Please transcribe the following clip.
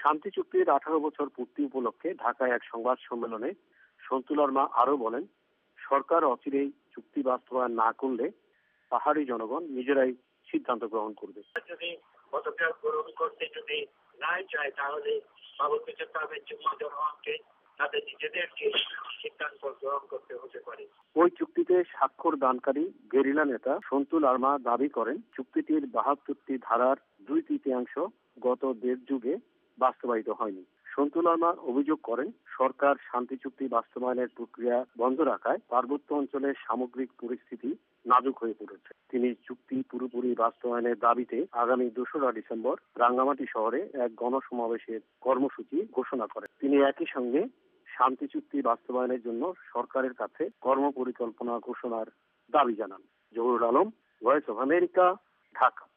শান্তি চুক্তির 18 বছর পূর্তি উপলক্ষে ঢাকায় এক সংবাদ সম্মেলনে সন্তু লারমা আরো বলেন, সরকার অচিরেই চুক্তি বাস্তবায়ন না করলে পাহাড়ি জনগণ নিজেরাই সিদ্ধান্ত গ্রহণ করবে। যদি পদক্ষেপ গ্রহণ করতে যদি নাই চায় তাহলে সভাপতি তাদের জনগণকে তাদের নিজেদেরকে সিদ্ধান্ত গ্রহণ করতে হতে পারে। ওই চুক্তিতে স্বাক্ষর দানকারী গেরিলা নেতা সন্তু লারমা দাবি করেন, চুক্তিটির 72টি ধারার 2/3 গত দেড় যুগে বাস্তবায়িত হয়নি। সন্তু লারমা অভিযোগ করেন, সরকার শান্তি চুক্তি বাস্তবায়নের প্রক্রিয়া বন্ধ রাখায় পার্বত্য অঞ্চলের সামগ্রিক পরিস্থিতি নাজুক হয়ে পড়েছে। তিনি চুক্তি পুরোপুরি বাস্তবায়নের দাবিতে আগামী 2রা ডিসেম্বর রাঙ্গামাটি শহরে এক গণসমাবেশের কর্মসূচি ঘোষণা করেন। তিনি একই সঙ্গে শান্তি চুক্তি বাস্তবায়নের জন্য সরকারের কাছে কর্মপরিকল্পনা ঘোষণার দাবি জানান। Zahurul Alam, Voice of America, Dhaka.